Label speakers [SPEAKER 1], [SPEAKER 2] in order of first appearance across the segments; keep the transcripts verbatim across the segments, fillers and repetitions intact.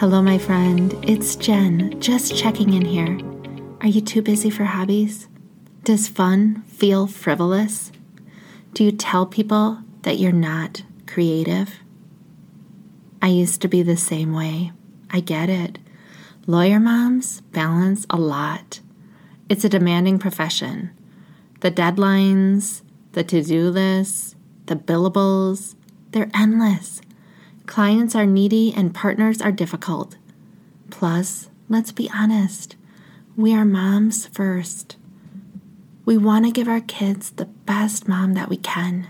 [SPEAKER 1] Hello, my friend. It's Jen, just checking in here. Are you too busy for hobbies? Does fun feel frivolous? Do you tell people that you're not creative? I used to be the same way. I get it. Lawyer moms balance a lot. It's a demanding profession. The deadlines, the to-do lists, the billables, they're endless. Clients are needy and partners are difficult. Plus, let's be honest, we are moms first. We want to give our kids the best mom that we can.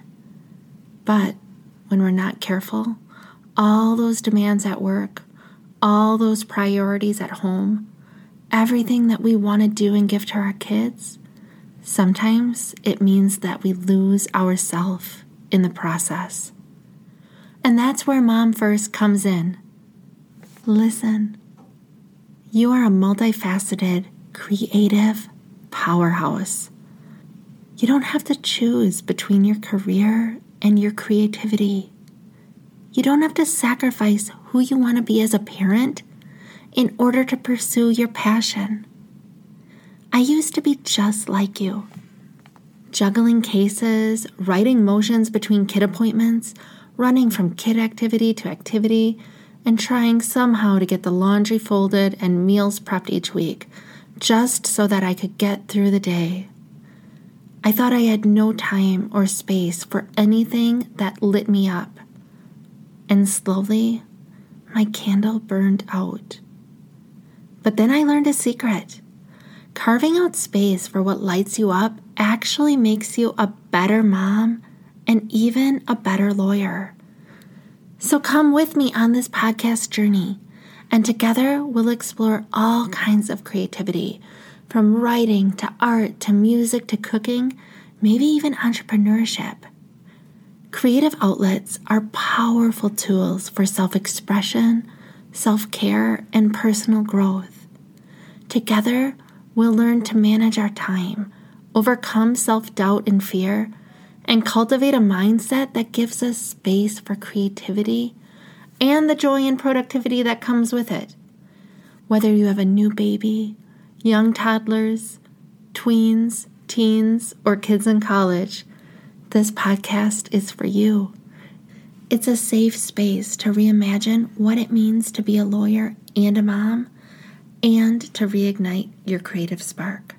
[SPEAKER 1] But when we're not careful, all those demands at work, all those priorities at home, everything that we want to do and give to our kids, sometimes it means that we lose ourselves in the process. And that's where Mom First comes in. Listen, you are a multifaceted, creative powerhouse. You don't have to choose between your career and your creativity. You don't have to sacrifice who you want to be as a parent in order to pursue your passion. I used to be just like you, juggling cases, writing motions between kid appointments, running from kid activity to activity, and trying somehow to get the laundry folded and meals prepped each week, just so that I could get through the day. I thought I had no time or space for anything that lit me up. And slowly, my candle burned out. But then I learned a secret. Carving out space for what lights you up actually makes you a better mom and even a better lawyer. So come with me on this podcast journey, and together we'll explore all kinds of creativity, from writing to art to music to cooking, maybe even entrepreneurship. Creative outlets are powerful tools for self-expression, self-care, and personal growth. Together, we'll learn to manage our time, overcome self-doubt and fear, and cultivate a mindset that gives us space for creativity and the joy and productivity that comes with it. Whether you have a new baby, young toddlers, tweens, teens, or kids in college, this podcast is for you. It's a safe space to reimagine what it means to be a lawyer and a mom, and to reignite your creative spark.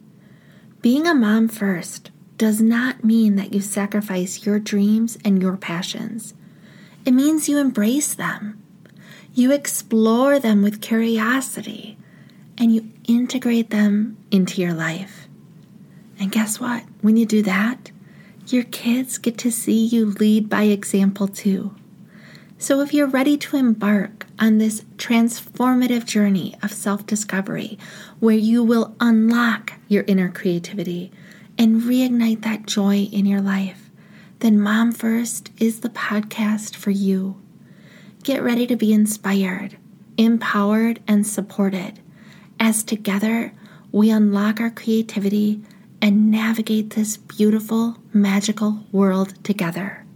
[SPEAKER 1] Being a mom first does not mean that you sacrifice your dreams and your passions. It means you embrace them. You explore them with curiosity, and you integrate them into your life. And guess what? When you do that, your kids get to see you lead by example too. So if you're ready to embark on this transformative journey of self-discovery, where you will unlock your inner creativity and reignite that joy in your life, then Mom First is the podcast for you. Get ready to be inspired, empowered, and supported as together we unlock our creativity and navigate this beautiful, magical world together.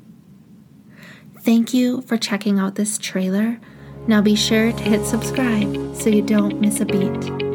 [SPEAKER 1] Thank you for checking out this trailer. Now be sure to hit subscribe so you don't miss a beat.